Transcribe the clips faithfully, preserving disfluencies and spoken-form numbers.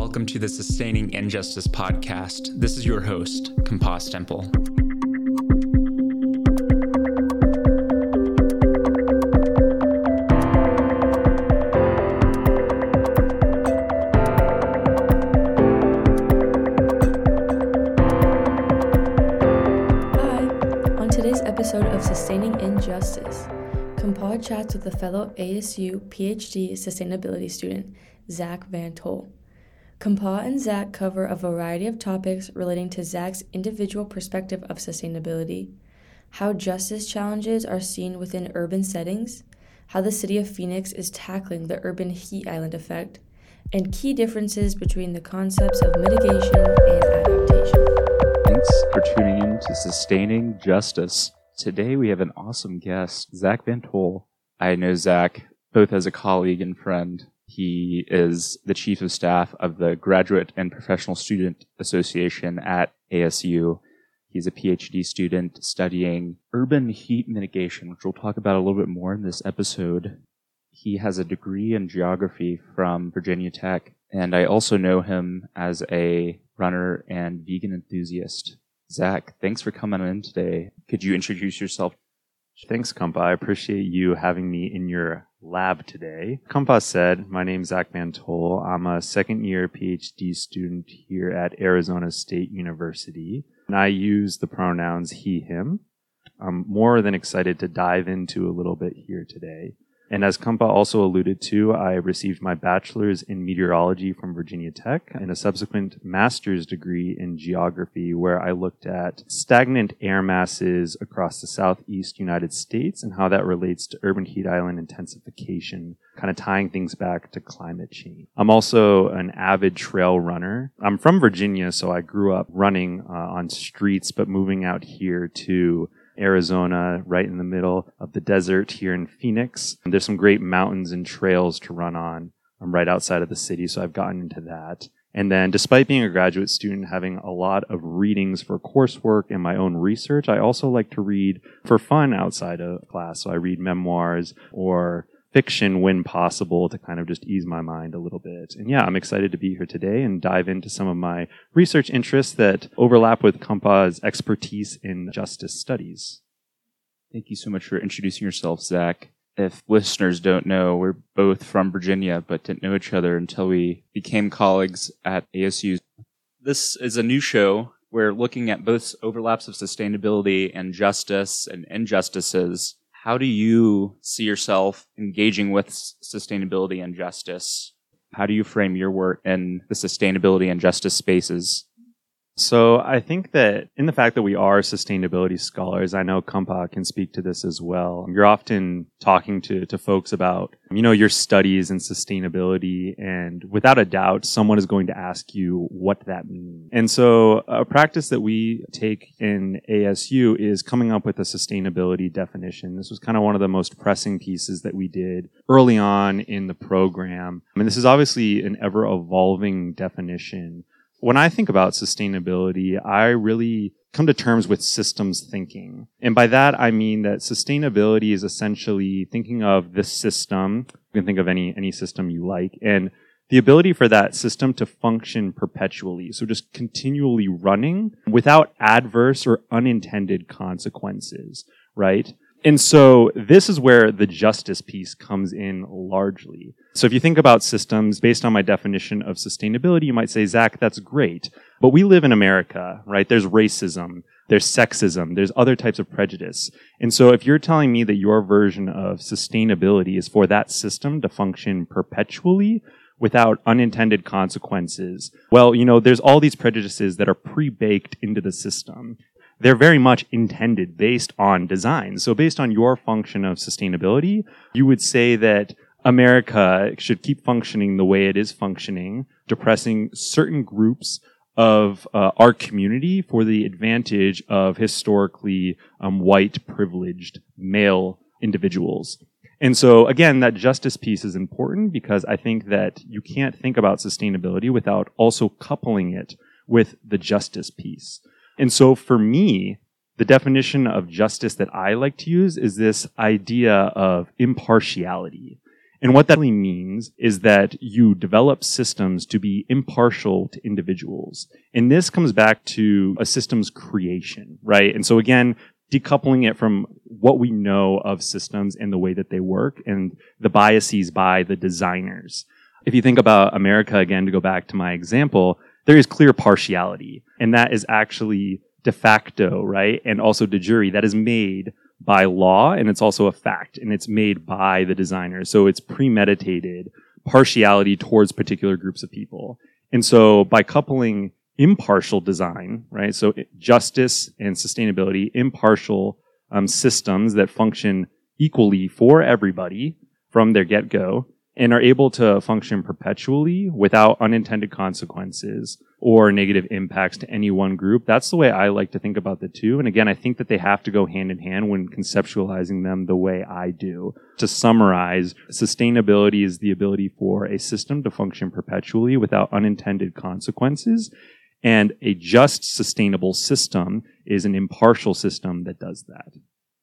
Welcome to the Sustaining Injustice podcast. This is your host, Compas Temple. Hi, on today's episode of Sustaining Injustice, Compas chats with a fellow A S U PhD sustainability student, Zach Van Tol. Compas and Zach cover a variety of topics relating to Zach's individual perspective of sustainability, how justice challenges are seen within urban settings, how the city of Phoenix is tackling the urban heat island effect, and key differences between the concepts of mitigation and adaptation. Thanks for tuning in to Sustaining Justice. Today we have an awesome guest, Zach Van Tol. I know Zach both as a colleague and friend. He is the Chief of Staff of the Graduate and Professional Student Association at A S U. He's a PhD student studying urban heat mitigation, which we'll talk about a little bit more in this episode. He has a degree in geography from Virginia Tech, and I also know him as a runner and vegan enthusiast. Zach, thanks for coming in today. Could you introduce yourself? Thanks, Compas. I appreciate you having me in your lab today. Compas said, my name's Zach Van Tol. I'm a second year PhD student here at Arizona State University, and I use the pronouns he, him. I'm more than excited to dive into a little bit here today. And as Compas also alluded to, I received my bachelor's in meteorology from Virginia Tech and a subsequent master's degree in geography where I looked at stagnant air masses across the southeast United States and how that relates to urban heat island intensification, kind of tying things back to climate change. I'm also an avid trail runner. I'm from Virginia, so I grew up running uh, on streets, but moving out here to Arizona, right in the middle of the desert here in Phoenix. And there's some great mountains and trails to run on. I'm right outside of the city, so I've gotten into that. And then despite being a graduate student, having a lot of readings for coursework and my own research, I also like to read for fun outside of class. So I read memoirs or fiction when possible to kind of just ease my mind a little bit. And yeah, I'm excited to be here today and dive into some of my research interests that overlap with Compas' expertise in justice studies. Thank you so much for introducing yourself, Zach. If listeners don't know, we're both from Virginia, but didn't know each other until we became colleagues at A S U. This is a new show. We're looking at both overlaps of sustainability and justice and injustices. How do you see yourself engaging with sustainability and justice? How do you frame your work in the sustainability and justice spaces? So I think that in the fact that we are sustainability scholars, I know Compas can speak to this as well. You're often talking to, to folks about, you know, your studies in sustainability, and without a doubt, someone is going to ask you what that means. And so a practice that we take in A S U is coming up with a sustainability definition. This was kind of one of the most pressing pieces that we did early on in the program. I mean, this is obviously an ever-evolving definition. When I think about sustainability, I really come to terms with systems thinking. And by that, I mean that sustainability is essentially thinking of the system. You can think of any, any system you like, and the ability for that system to function perpetually. So just continually running without adverse or unintended consequences, right? And so this is where the justice piece comes in largely. So if you think about systems based on my definition of sustainability, you might say, Zach, that's great. But we live in America, right? There's racism, there's sexism, there's other types of prejudice. And so if you're telling me that your version of sustainability is for that system to function perpetually without unintended consequences, well, you know, there's all these prejudices that are pre-baked into the system. They're very much intended based on design. So based on your function of sustainability, you would say that America should keep functioning the way it is functioning, depressing certain groups of uh, our community for the advantage of historically um, white, privileged, male individuals. And so, again, that justice piece is important because I think that you can't think about sustainability without also coupling it with the justice piece. And so for me, the definition of justice that I like to use is this idea of impartiality. And what that really means is that you develop systems to be impartial to individuals. And this comes back to a system's creation, right? And so again, decoupling it from what we know of systems and the way that they work and the biases by the designers. If you think about America, again, to go back to my example, there is clear partiality. And that is actually de facto, right? And also de jure. That is made by law, and it's also a fact, and it's made by the designer. So it's premeditated partiality towards particular groups of people. And so by coupling impartial design, right? So justice and sustainability, impartial um, systems that function equally for everybody from their get-go, and are able to function perpetually without unintended consequences or negative impacts to any one group. That's the way I like to think about the two. And again, I think that they have to go hand in hand when conceptualizing them the way I do. To summarize, sustainability is the ability for a system to function perpetually without unintended consequences. And a just, sustainable system is an impartial system that does that.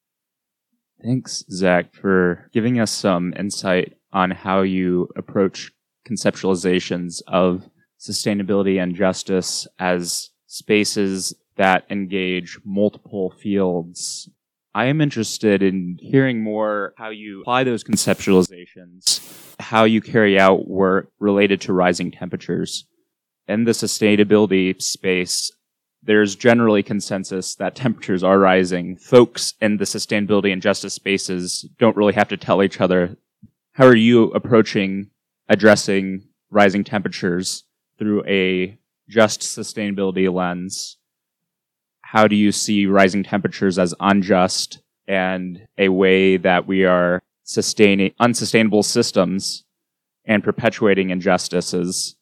Thanks, Zach, for giving us some insight on how you approach conceptualizations of sustainability and justice as spaces that engage multiple fields. I am interested in hearing more how you apply those conceptualizations, how you carry out work related to rising temperatures. In the sustainability space, there's generally consensus that temperatures are rising. Folks in the sustainability and justice spaces don't really have to tell each other. How are you approaching addressing rising temperatures through a just sustainability lens? How do you see rising temperatures as unjust and a way that we are sustaining unsustainable systems and perpetuating injustices?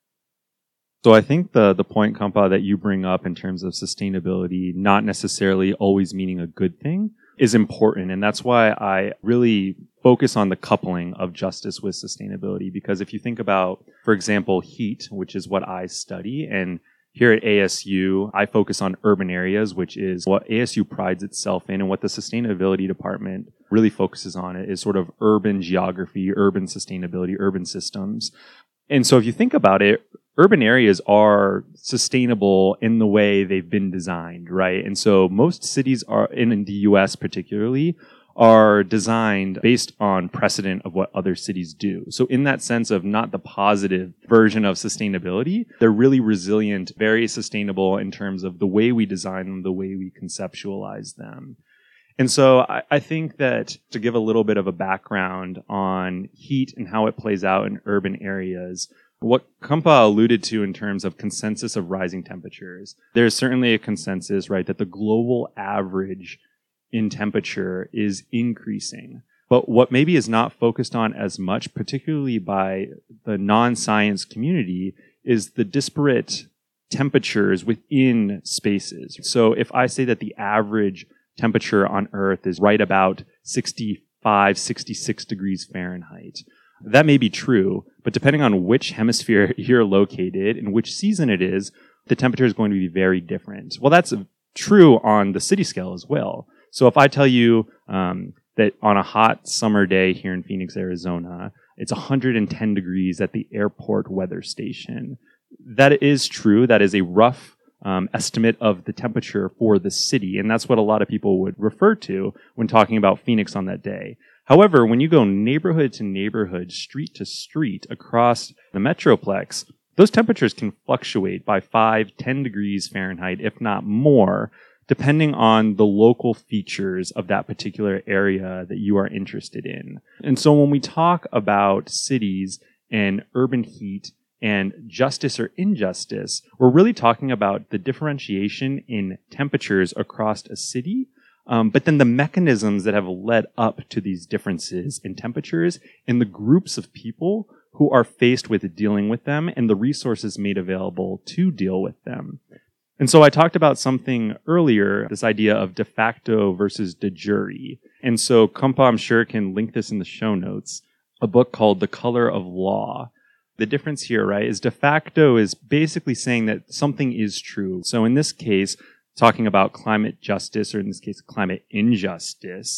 So I think the the point, Kampa, that you bring up in terms of sustainability not necessarily always meaning a good thing is important. And that's why I really focus on the coupling of justice with sustainability. Because if you think about, for example, heat, which is what I study, and here at A S U, I focus on urban areas, which is what A S U prides itself in, and what the sustainability department really focuses on it is sort of urban geography, urban sustainability, urban systems. And so if you think about it, urban areas are sustainable in the way they've been designed, right? And so most cities are, in, in the U S particularly, are designed based on precedent of what other cities do. So in that sense of not the positive version of sustainability, they're really resilient, very sustainable in terms of the way we design them, the way we conceptualize them. And so I, I think that to give a little bit of a background on heat and how it plays out in urban areas, what Kampa alluded to in terms of consensus of rising temperatures, there's certainly a consensus, right, that the global average in temperature is increasing. But what maybe is not focused on as much, particularly by the non-science community, is the disparate temperatures within spaces. So if I say that the average temperature on Earth is right about sixty-five, sixty-six degrees Fahrenheit, that may be true, but depending on which hemisphere you're located and which season it is, the temperature is going to be very different. Well, that's true on the city scale as well. So if I tell you um, that on a hot summer day here in Phoenix, Arizona, it's one hundred ten degrees at the airport weather station, that is true. That is a rough um, estimate of the temperature for the city, and that's what a lot of people would refer to when talking about Phoenix on that day. However, when you go neighborhood to neighborhood, street to street across the Metroplex, those temperatures can fluctuate by five, ten degrees Fahrenheit, if not more, depending on the local features of that particular area that you are interested in. And so when we talk about cities and urban heat and justice or injustice, we're really talking about the differentiation in temperatures across a city, um, but then the mechanisms that have led up to these differences in temperatures and the groups of people who are faced with dealing with them and the resources made available to deal with them. And so I talked about something earlier, this idea of de facto versus de jure. And so Kampa, I'm sure, can link this in the show notes, a book called The Color of Law. The difference here, right, is de facto is basically saying that something is true. So in this case, talking about climate justice, or in this case, climate injustice,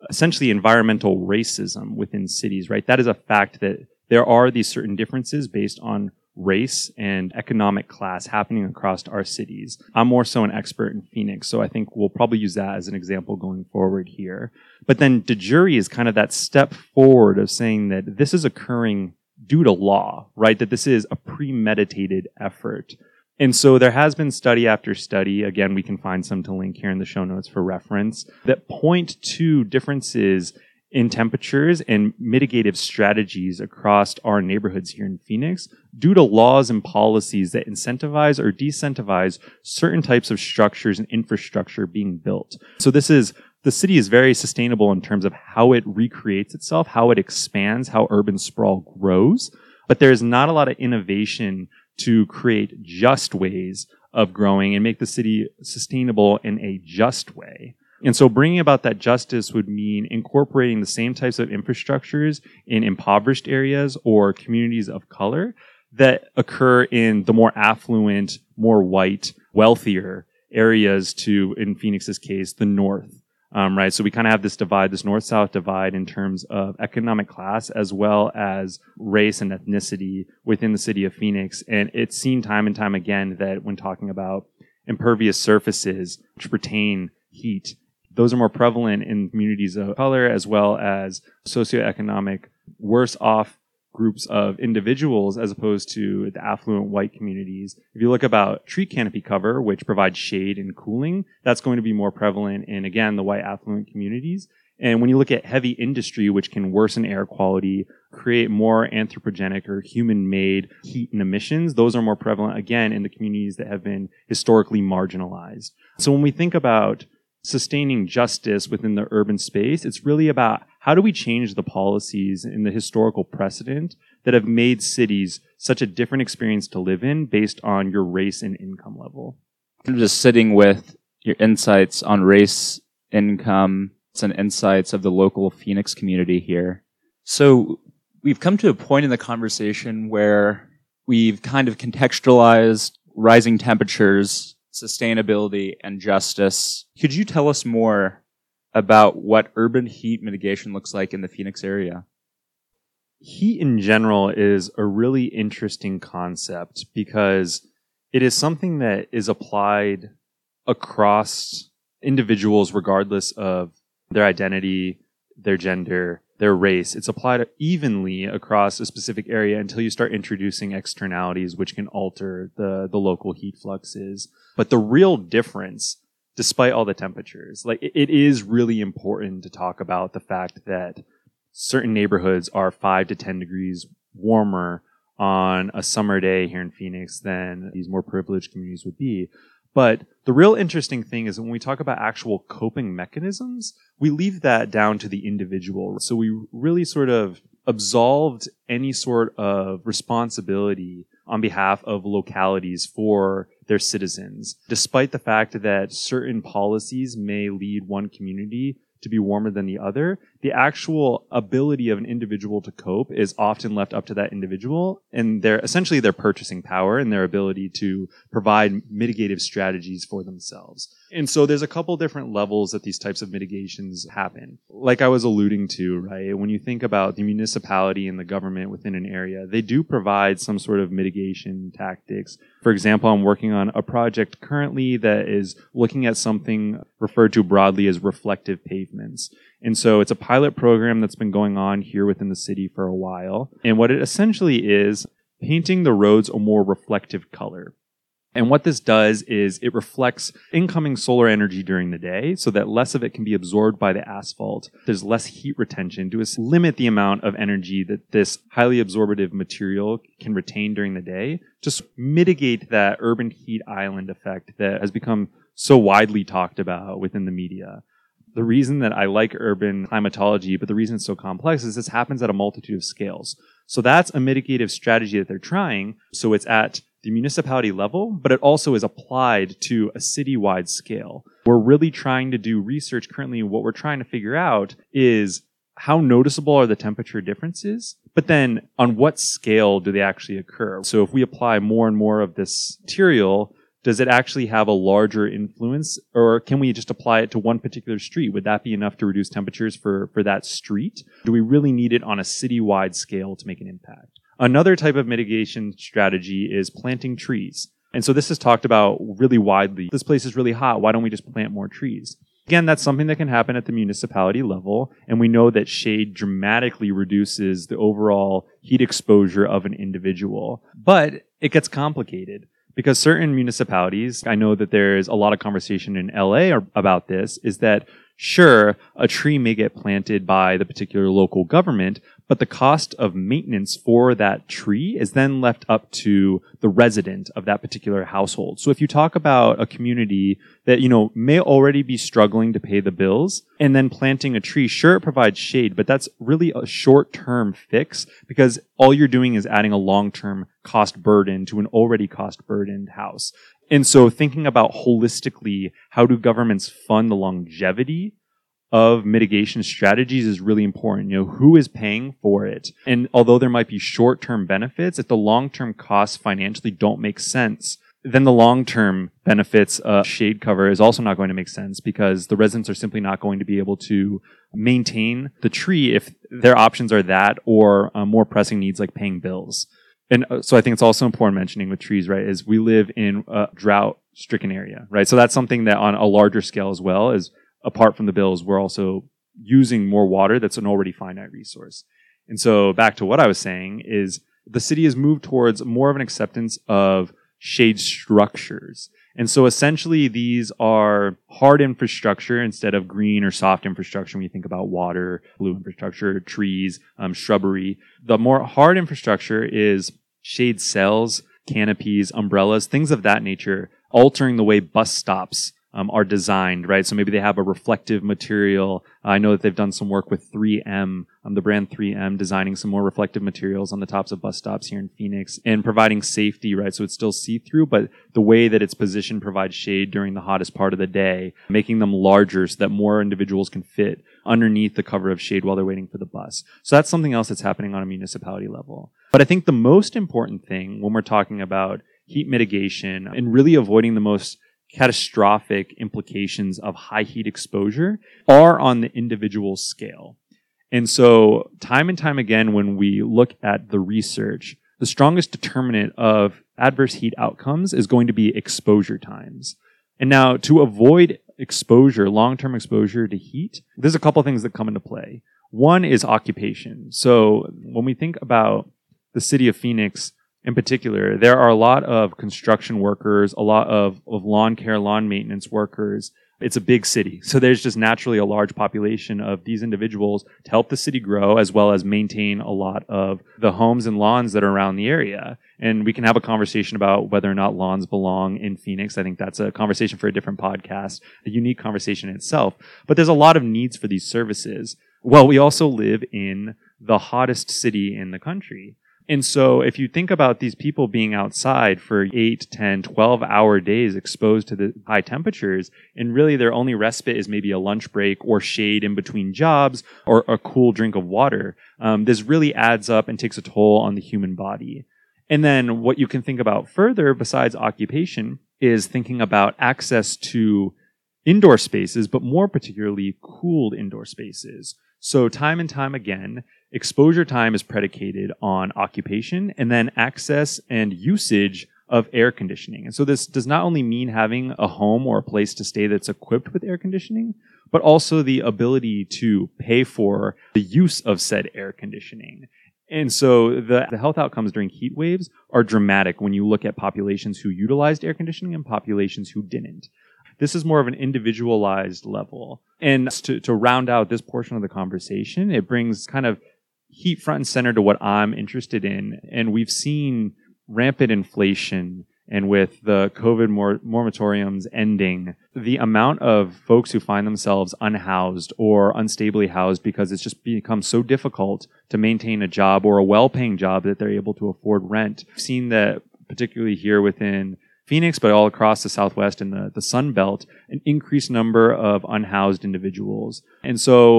essentially environmental racism within cities, right? That is a fact that there are these certain differences based on race and economic class happening across our cities. I'm more so an expert in Phoenix, so I think we'll probably use that as an example going forward here. But then de jure is kind of that step forward of saying that this is occurring due to law, right? That this is a premeditated effort. And so there has been study after study, again, we can find some to link here in the show notes for reference, that point to differences in temperatures and mitigative strategies across our neighborhoods here in Phoenix due to laws and policies that incentivize or disincentivize certain types of structures and infrastructure being built. So this is, the city is very sustainable in terms of how it recreates itself, how it expands, how urban sprawl grows, but there's not a lot of innovation to create just ways of growing and make the city sustainable in a just way. And so bringing about that justice would mean incorporating the same types of infrastructures in impoverished areas or communities of color that occur in the more affluent, more white, wealthier areas to, in Phoenix's case, the north. Um, right. So we kind of have this divide, this north-south divide in terms of economic class as well as race and ethnicity within the city of Phoenix. And it's seen time and time again that when talking about impervious surfaces which retain heat, those are more prevalent in communities of color as well as socioeconomic worse off groups of individuals as opposed to the affluent white communities. If you look about tree canopy cover, which provides shade and cooling, that's going to be more prevalent in, again, the white affluent communities. And when you look at heavy industry, which can worsen air quality, create more anthropogenic or human-made heat and emissions, those are more prevalent, again, in the communities that have been historically marginalized. So when we think about sustaining justice within the urban space, it's really about how do we change the policies and the historical precedent that have made cities such a different experience to live in based on your race and income level. I'm just sitting with your insights on race, income, and insights of the local Phoenix community here. So we've come to a point in the conversation where we've kind of contextualized rising temperatures, sustainability, and justice. Could you tell us more about what urban heat mitigation looks like in the Phoenix area? Heat in general is a really interesting concept because it is something that is applied across individuals regardless of their identity, their gender, their race. It's applied evenly across a specific area until you start introducing externalities which can alter the, the local heat fluxes. But the real difference, despite all the temperatures, like it, it is really important to talk about the fact that certain neighborhoods are five to ten degrees warmer on a summer day here in Phoenix than these more privileged communities would be. But the real interesting thing is when we talk about actual coping mechanisms, we leave that down to the individual. So we really sort of absolved any sort of responsibility on behalf of localities for their citizens, despite the fact that certain policies may lead one community to be warmer than the other. The actual ability of an individual to cope is often left up to that individual and their essentially their purchasing power and their ability to provide mitigative strategies for themselves. And so there's a couple different levels that these types of mitigations happen. Like I was alluding to, right? When you think about the municipality and the government within an area, they do provide some sort of mitigation tactics. For example, I'm working on a project currently that is looking at something referred to broadly as reflective pavements. And so it's a pilot program that's been going on here within the city for a while. And what it essentially is painting the roads a more reflective color. And what this does is it reflects incoming solar energy during the day so that less of it can be absorbed by the asphalt. There's less heat retention to limit the amount of energy that this highly absorptive material can retain during the day. Just mitigate that urban heat island effect that has become so widely talked about within the media. The reason that I like urban climatology, but the reason it's so complex is this happens at a multitude of scales. So that's a mitigative strategy that they're trying. So it's at the municipality level, but it also is applied to a citywide scale. We're really trying to do research currently. What we're trying to figure out is how noticeable are the temperature differences, but then on what scale do they actually occur? So if we apply more and more of this material does it actually have a larger influence, or can we just apply it to one particular street? Would that be enough to reduce temperatures for, for that street? Do we really need it on a citywide scale to make an impact? Another type of mitigation strategy is planting trees. And so this is talked about really widely. This place is really hot. Why don't we just plant more trees? Again, that's something that can happen at the municipality level. And we know that shade dramatically reduces the overall heat exposure of an individual. But it gets complicated. Because certain municipalities, I know that there's a lot of conversation in L A about this, is that sure, a tree may get planted by the particular local government, but the cost of maintenance for that tree is then left up to the resident of that particular household. So if you talk about a community that, you know, may already be struggling to pay the bills, and then planting a tree, sure, it provides shade, but that's really a short-term fix because all you're doing is adding a long-term cost burden to an already cost-burdened house. And so thinking about holistically, how do governments fund the longevity of mitigation strategies is really important. You know, who is paying for it? And although there might be short-term benefits, if the long-term costs financially don't make sense, then the long-term benefits of shade cover is also not going to make sense because the residents are simply not going to be able to maintain the tree if their options are that or uh, more pressing needs like paying bills. And so I think it's also important mentioning with trees, right, is we live in a drought-stricken area, right? So that's something that on a larger scale as well is apart from the bills, we're also using more water that's an already finite resource. And so back to what I was saying is the city has moved towards more of an acceptance of shade structures. And so essentially these are hard infrastructure instead of green or soft infrastructure when you think about water, blue infrastructure, trees, um, shrubbery. The more hard infrastructure is shade cells, canopies, umbrellas, things of that nature, altering the way bus stops Um, are designed, right? So maybe they have a reflective material. I know that they've done some work with three M, um, the brand three M, designing some more reflective materials on the tops of bus stops here in Phoenix and providing safety, right? So it's still see-through, but the way that it's positioned provides shade during the hottest part of the day, making them larger so that more individuals can fit underneath the cover of shade while they're waiting for the bus. So that's something else that's happening on a municipality level. But I think the most important thing when we're talking about heat mitigation and really avoiding the most catastrophic implications of high heat exposure are on the individual scale. And so time and time again, when we look at the research, the strongest determinant of adverse heat outcomes is going to be exposure times. And now to avoid exposure, long-term exposure to heat, there's a couple of things that come into play. One is occupation. So when we think about the city of Phoenix, in particular, there are a lot of construction workers, a lot of, of lawn care, lawn maintenance workers. It's a big city. So there's just naturally a large population of these individuals to help the city grow as well as maintain a lot of the homes and lawns that are around the area. And we can have a conversation about whether or not lawns belong in Phoenix. I think that's a conversation for a different podcast, a unique conversation in itself. But there's a lot of needs for these services. Well, we also live in the hottest city in the country. And so if you think about these people being outside for eight, ten, twelve hour days exposed to the high temperatures, and really their only respite is maybe a lunch break or shade in between jobs or a cool drink of water, um, this really adds up and takes a toll on the human body. And then what you can think about further besides occupation is thinking about access to indoor spaces, but more particularly cooled indoor spaces. So time and time again, exposure time is predicated on occupation and then access and usage of air conditioning. And so this does not only mean having a home or a place to stay that's equipped with air conditioning, but also the ability to pay for the use of said air conditioning. And so the, the health outcomes during heat waves are dramatic when you look at populations who utilized air conditioning and populations who didn't. This is more of an individualized level. And to, to round out this portion of the conversation, it brings kind of heat front and center to what I'm interested in. And we've seen rampant inflation, and with the COVID mor- moratoriums ending, the amount of folks who find themselves unhoused or unstably housed because it's just become so difficult to maintain a job or a well-paying job that they're able to afford rent. We've seen that particularly here within Phoenix, but all across the Southwest and the, the Sun Belt, an increased number of unhoused individuals. And so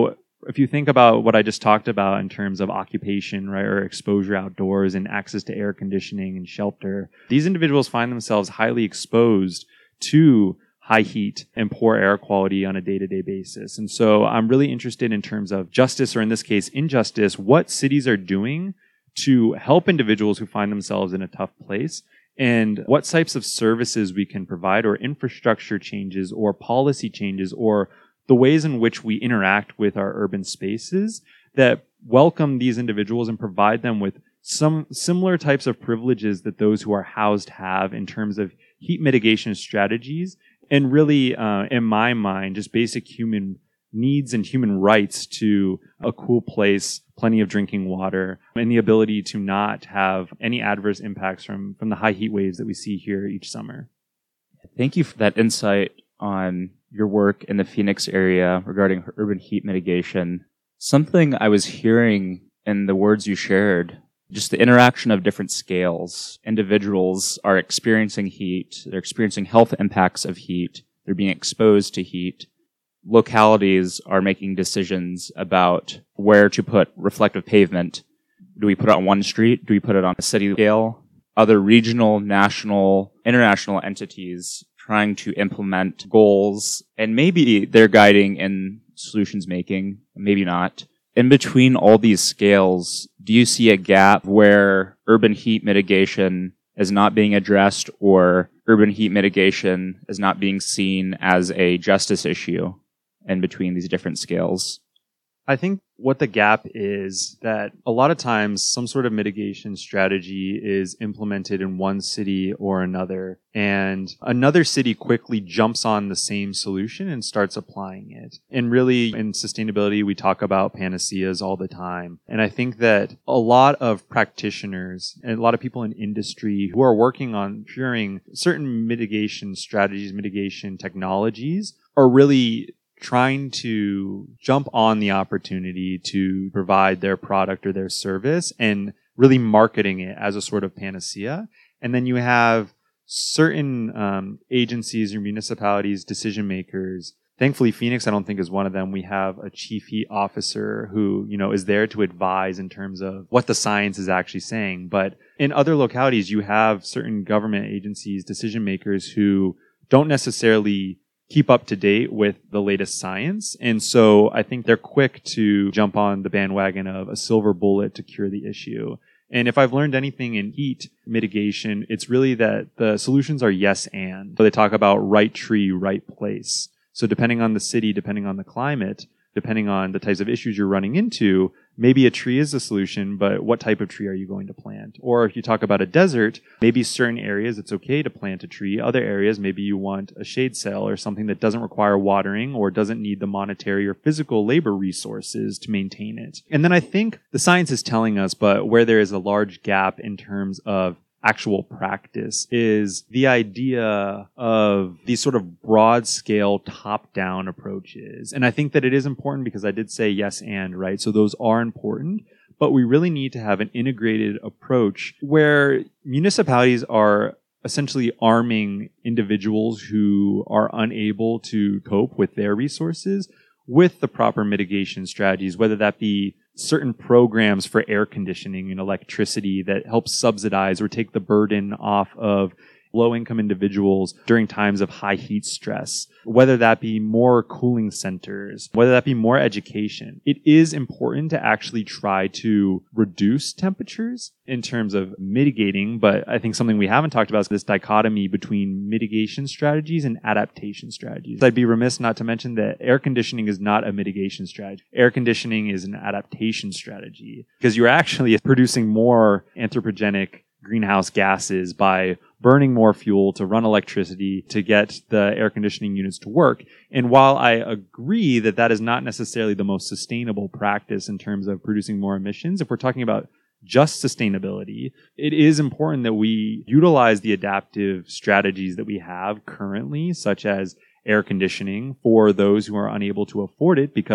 if you think about what I just talked about in terms of occupation, right, or exposure outdoors and access to air conditioning and shelter, these individuals find themselves highly exposed to high heat and poor air quality on a day-to-day basis. And so I'm really interested in terms of justice, or in this case, injustice, what cities are doing to help individuals who find themselves in a tough place, and what types of services we can provide, or infrastructure changes, or policy changes, or the ways in which we interact with our urban spaces that welcome these individuals and provide them with some similar types of privileges that those who are housed have in terms of heat mitigation strategies, and really, uh, in my mind, just basic human needs and human rights to a cool place, plenty of drinking water, and the ability to not have any adverse impacts from, from the high heat waves that we see here each summer. Thank you for that insight on your work in the Phoenix area regarding urban heat mitigation. Something I was hearing in the words you shared, just the interaction of different scales. Individuals are experiencing heat. They're experiencing health impacts of heat. They're being exposed to heat. Localities are making decisions about where to put reflective pavement. Do we put it on one street? Do we put it on a city scale? Other regional, national, international entities trying to implement goals, and maybe they're guiding in solutions making, maybe not. In between all these scales, do you see a gap where urban heat mitigation is not being addressed, or urban heat mitigation is not being seen as a justice issue in between these different scales? I think what the gap is that a lot of times some sort of mitigation strategy is implemented in one city or another, and another city quickly jumps on the same solution and starts applying it. And really, in sustainability, we talk about panaceas all the time. And I think that a lot of practitioners and a lot of people in industry who are working on curing certain mitigation strategies, mitigation technologies, are really trying to jump on the opportunity to provide their product or their service and really marketing it as a sort of panacea. And then you have certain um, agencies or municipalities, decision makers. Thankfully, Phoenix, I don't think, is one of them. We have a chief heat officer who, you know, is there to advise in terms of what the science is actually saying. But in other localities, you have certain government agencies, decision makers who don't necessarily keep up to date with the latest science. And so I think they're quick to jump on the bandwagon of a silver bullet to cure the issue. And if I've learned anything in heat mitigation, it's really that the solutions are yes and. So they talk about right tree, right place. So depending on the city, depending on the climate, depending on the types of issues you're running into, maybe a tree is the solution, but what type of tree are you going to plant? Or if you talk about a desert, maybe certain areas it's okay to plant a tree. Other areas, maybe you want a shade sail or something that doesn't require watering or doesn't need the monetary or physical labor resources to maintain it. And then I think the science is telling us, but where there is a large gap in terms of actual practice, is the idea of these sort of broad scale top down approaches. And I think that it is important because I did say yes and, right? So those are important, but we really need to have an integrated approach where municipalities are essentially arming individuals who are unable to cope with their resources with the proper mitigation strategies, whether that be certain programs for air conditioning and electricity that help subsidize or take the burden off of low-income individuals during times of high heat stress, whether that be more cooling centers, whether that be more education. It is important to actually try to reduce temperatures in terms of mitigating, but I think something we haven't talked about is this dichotomy between mitigation strategies and adaptation strategies. I'd be remiss not to mention that air conditioning is not a mitigation strategy. Air conditioning is an adaptation strategy because you're actually producing more anthropogenic greenhouse gases by burning more fuel to run electricity to get the air conditioning units to work. And while I agree that that is not necessarily the most sustainable practice in terms of producing more emissions, if we're talking about just sustainability, it is important that we utilize the adaptive strategies that we have currently, such as air conditioning for those who are unable to afford it because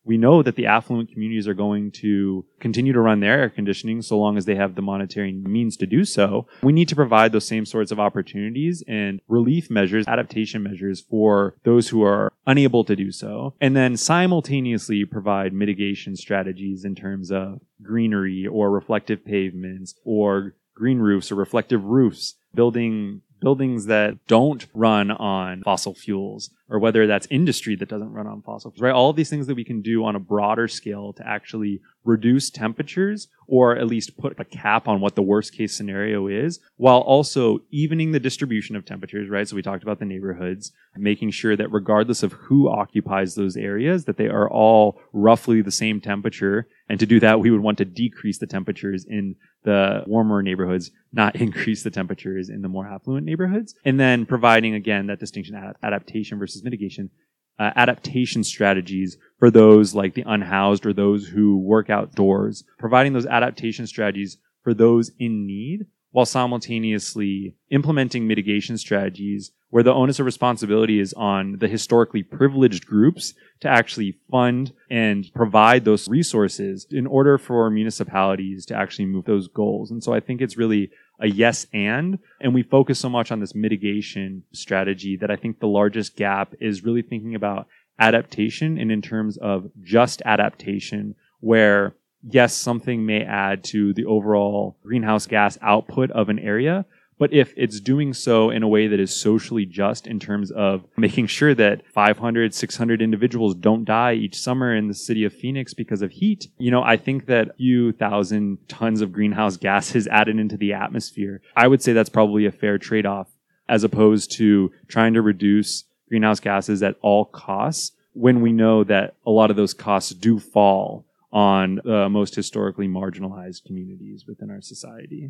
we know that the affluent communities are going to continue to run their air conditioning so long as they have the monetary means to do so. We need to provide those same sorts of opportunities and relief measures, adaptation measures for those who are unable to do so. And then simultaneously provide mitigation strategies in terms of greenery or reflective pavements or green roofs or reflective roofs, building buildings that don't run on fossil fuels, or whether that's industry that doesn't run on fossil fuels, right? All of these things that we can do on a broader scale to actually reduce temperatures or at least put a cap on what the worst case scenario is, while also evening the distribution of temperatures, right? So we talked about the neighborhoods, making sure that regardless of who occupies those areas, that they are all roughly the same temperature. And to do that, we would want to decrease the temperatures in the warmer neighborhoods, not increase the temperatures in the more affluent neighborhoods. And then providing, again, that distinction, ad- adaptation versus mitigation, uh, adaptation strategies for those like the unhoused or those who work outdoors, providing those adaptation strategies for those in need, while simultaneously implementing mitigation strategies where the onus of responsibility is on the historically privileged groups to actually fund and provide those resources in order for municipalities to actually move those goals. And so I think it's really a yes and, and we focus so much on this mitigation strategy that I think the largest gap is really thinking about adaptation and in terms of just adaptation, where yes, something may add to the overall greenhouse gas output of an area, but if it's doing so in a way that is socially just in terms of making sure that five hundred, six hundred individuals don't die each summer in the city of Phoenix because of heat, you know, I think that a few thousand tons of greenhouse gases added into the atmosphere, I would say that's probably a fair trade-off as opposed to trying to reduce greenhouse gases at all costs when we know that a lot of those costs do fall on the most historically marginalized communities within our society.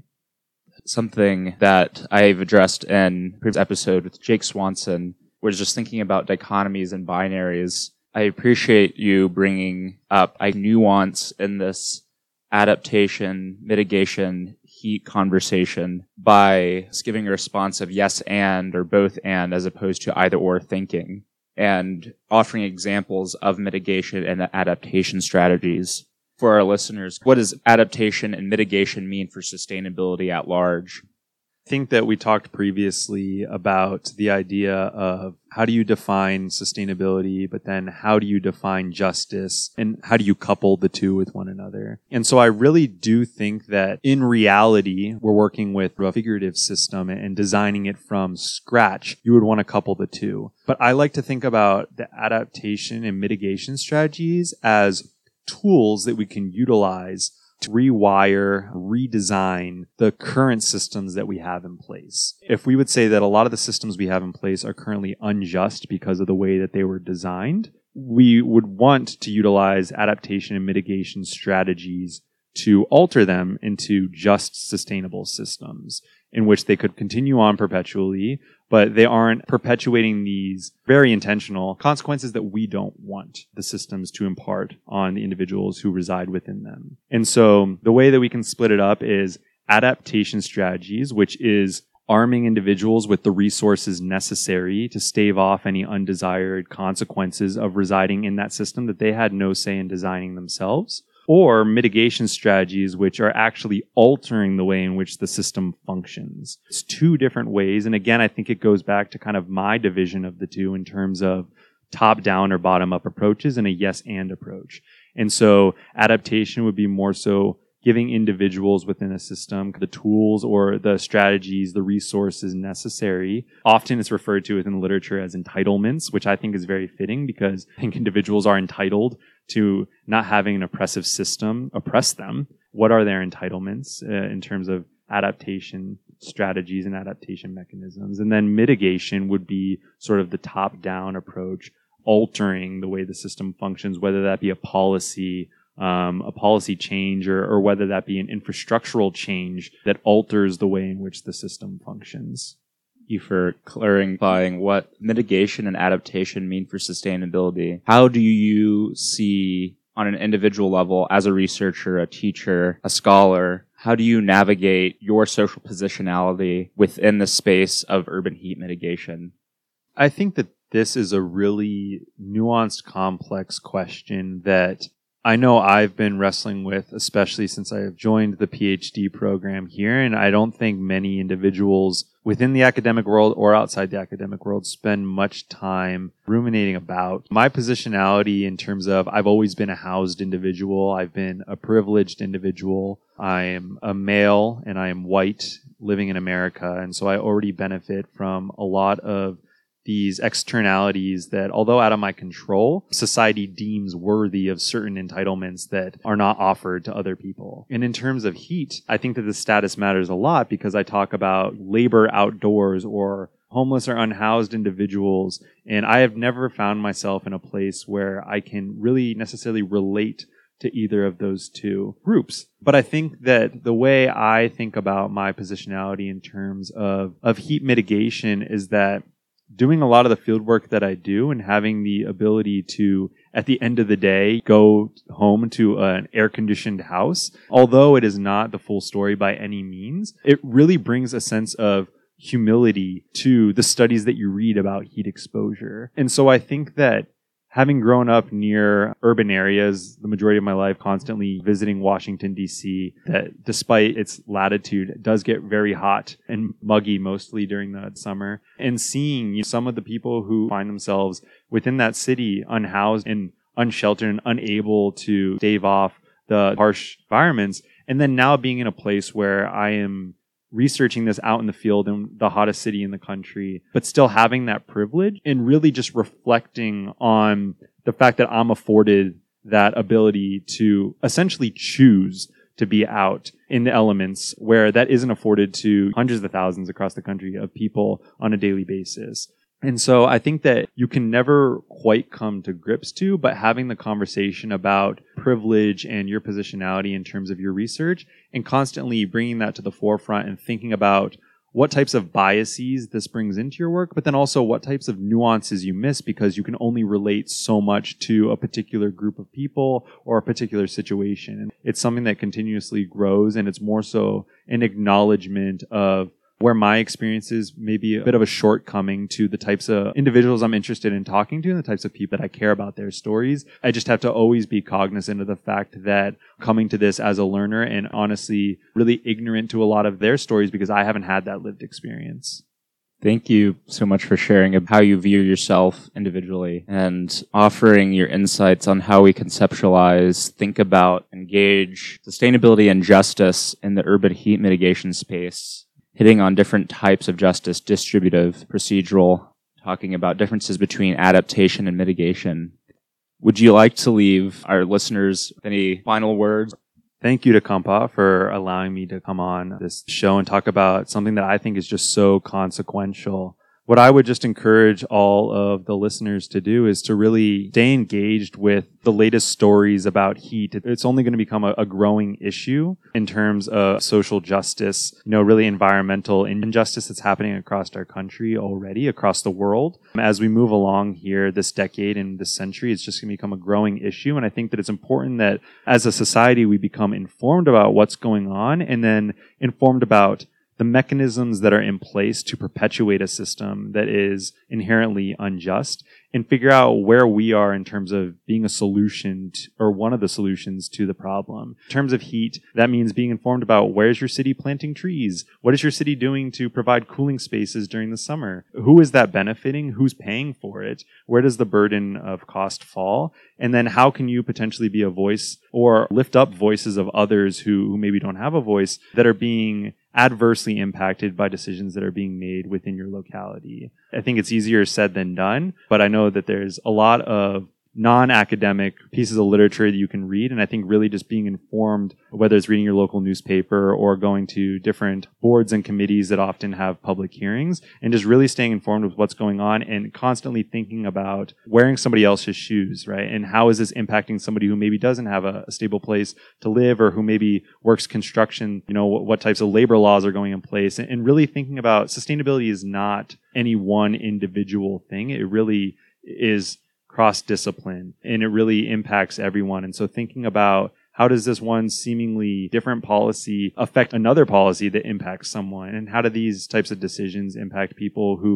Something that I've addressed in a previous episode with Jake Swanson was just thinking about dichotomies and binaries. I appreciate you bringing up a nuance in this adaptation, mitigation, heat conversation by giving a response of yes and or both and as opposed to either or thinking, and offering examples of mitigation and adaptation strategies. For our listeners, what does adaptation and mitigation mean for sustainability at large? I think that we talked previously about the idea of how do you define sustainability, but then how do you define justice, and how do you couple the two with one another? And so I really do think that in reality, we're working with a figurative system and designing it from scratch. You would want to couple the two. But I like to think about the adaptation and mitigation strategies as tools that we can utilize to rewire, redesign the current systems that we have in place. If we would say that a lot of the systems we have in place are currently unjust because of the way that they were designed, we would want to utilize adaptation and mitigation strategies to alter them into just sustainable systems in which they could continue on perpetually, but they aren't perpetuating these very intentional consequences that we don't want the systems to impart on the individuals who reside within them. And so the way that we can split it up is adaptation strategies, which is arming individuals with the resources necessary to stave off any undesired consequences of residing in that system that they had no say in designing themselves, or mitigation strategies, which are actually altering the way in which the system functions. It's two different ways. And again, I think it goes back to kind of my division of the two in terms of top-down or bottom-up approaches and a yes-and approach. And so adaptation would be more so giving individuals within a system the tools or the strategies, the resources necessary. Often it's referred to within literature as entitlements, which I think is very fitting because I think individuals are entitled to not having an oppressive system oppress them. What are their entitlements uh, in terms of adaptation strategies and adaptation mechanisms? And then mitigation would be sort of the top-down approach, altering the way the system functions, whether that be a policy, um, a policy change, or, or whether that be an infrastructural change that alters the way in which the system functions. You for clarifying what mitigation and adaptation mean for sustainability. How do you see on an individual level as a researcher, a teacher, a scholar, how do you navigate your social positionality within the space of urban heat mitigation? I think that this is a really nuanced, complex question that I know I've been wrestling with, especially since I have joined the PhD program here. And I don't think many individuals within the academic world or outside the academic world spend much time ruminating about my positionality in terms of I've always been a housed individual. I've been a privileged individual. I am a male and I am white living in America. And so I already benefit from a lot of these externalities that, although out of my control, society deems worthy of certain entitlements that are not offered to other people. And in terms of heat, I think that the status matters a lot because I talk about labor outdoors or homeless or unhoused individuals, and I have never found myself in a place where I can really necessarily relate to either of those two groups. But I think that the way I think about my positionality in terms of, of heat mitigation is that doing a lot of the field work that I do and having the ability to, at the end of the day, go home to an air-conditioned house, although it is not the full story by any means, it really brings a sense of humility to the studies that you read about heat exposure. And so I think that having grown up near urban areas, the majority of my life constantly visiting Washington, D C, that despite its latitude, it does get very hot and muggy mostly during the summer. And seeing you know, some of the people who find themselves within that city unhoused and unsheltered and unable to stave off the harsh environments, and then now being in a place where I am researching this out in the field in the hottest city in the country, but still having that privilege and really just reflecting on the fact that I'm afforded that ability to essentially choose to be out in the elements where that isn't afforded to hundreds of thousands across the country of people on a daily basis. And so I think that you can never quite come to grips to, but having the conversation about privilege and your positionality in terms of your research and constantly bringing that to the forefront and thinking about what types of biases this brings into your work, but then also what types of nuances you miss because you can only relate so much to a particular group of people or a particular situation. And it's something that continuously grows, and it's more so an acknowledgement of where my experiences may be a bit of a shortcoming to the types of individuals I'm interested in talking to and the types of people that I care about their stories. I just have to always be cognizant of the fact that coming to this as a learner and honestly really ignorant to a lot of their stories because I haven't had that lived experience. Thank you so much for sharing how you view yourself individually and offering your insights on how we conceptualize, think about, engage sustainability and justice in the urban heat mitigation space, hitting on different types of justice, distributive, procedural, talking about differences between adaptation and mitigation. Would you like to leave our listeners with any final words? Thank you to Compa for allowing me to come on this show and talk about something that I think is just so consequential. What I would just encourage all of the listeners to do is to really stay engaged with the latest stories about heat. It's only going to become a, a growing issue in terms of social justice, you know, really environmental injustice that's happening across our country already, across the world. As we move along here this decade and this century, it's just going to become a growing issue. And I think that it's important that as a society, we become informed about what's going on and then informed about the mechanisms that are in place to perpetuate a system that is inherently unjust and figure out where we are in terms of being a solution to, or one of the solutions to the problem. In terms of heat, that means being informed about where's your city planting trees? What is your city doing to provide cooling spaces during the summer? Who is that benefiting? Who's paying for it? Where does the burden of cost fall? And then how can you potentially be a voice or lift up voices of others who, who maybe don't have a voice that are being adversely impacted by decisions that are being made within your locality? I think it's easier said than done, but I know that there's a lot of non-academic pieces of literature that you can read. And I think really just being informed, whether it's reading your local newspaper or going to different boards and committees that often have public hearings, and just really staying informed with what's going on and constantly thinking about wearing somebody else's shoes, right? And how is this impacting somebody who maybe doesn't have a, a stable place to live or who maybe works construction, you know, what, what types of labor laws are going in place, and, and really thinking about sustainability is not any one individual thing. It really is cross-discipline, and it really impacts everyone. And so thinking about how does this one seemingly different policy affect another policy that impacts someone, and how do these types of decisions impact people who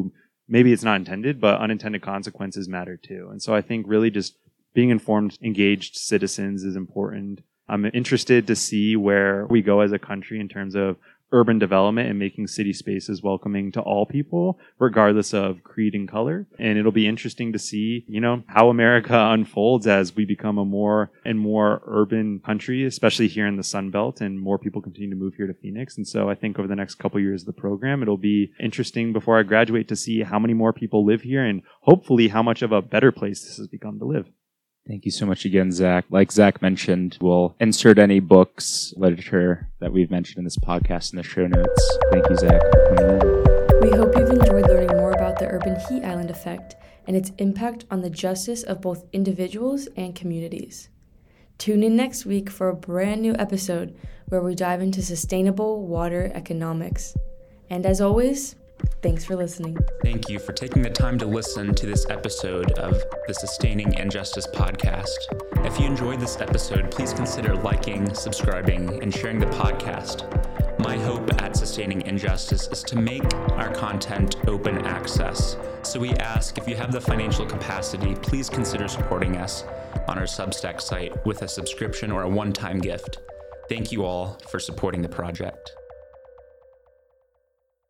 maybe it's not intended, but unintended consequences matter too. And so I think really just being informed, engaged citizens is important. I'm interested to see where we go as a country in terms of urban development and making city spaces welcoming to all people, regardless of creed and color. And it'll be interesting to see, you know, how America unfolds as we become a more and more urban country, especially here in the Sun Belt, and more people continue to move here to Phoenix. And so I think over the next couple of years of the program, it'll be interesting before I graduate to see how many more people live here and hopefully how much of a better place this has become to live. Thank you so much again, Zach. Like Zach mentioned, we'll insert any books, literature that we've mentioned in this podcast in the show notes. Thank you, Zach, for coming in. We hope you've enjoyed learning more about the urban heat island effect and its impact on the justice of both individuals and communities. Tune in next week for a brand new episode where we dive into sustainable water economics. And as always, thanks for listening. Thank you for taking the time to listen to this episode of the Sustaining Injustice podcast. If you enjoyed this episode, please consider liking, subscribing, and sharing the podcast. My hope at Sustaining Injustice is to make our content open access. So we ask, if you have the financial capacity, please consider supporting us on our Substack site with a subscription or a one-time gift. Thank you all for supporting the project.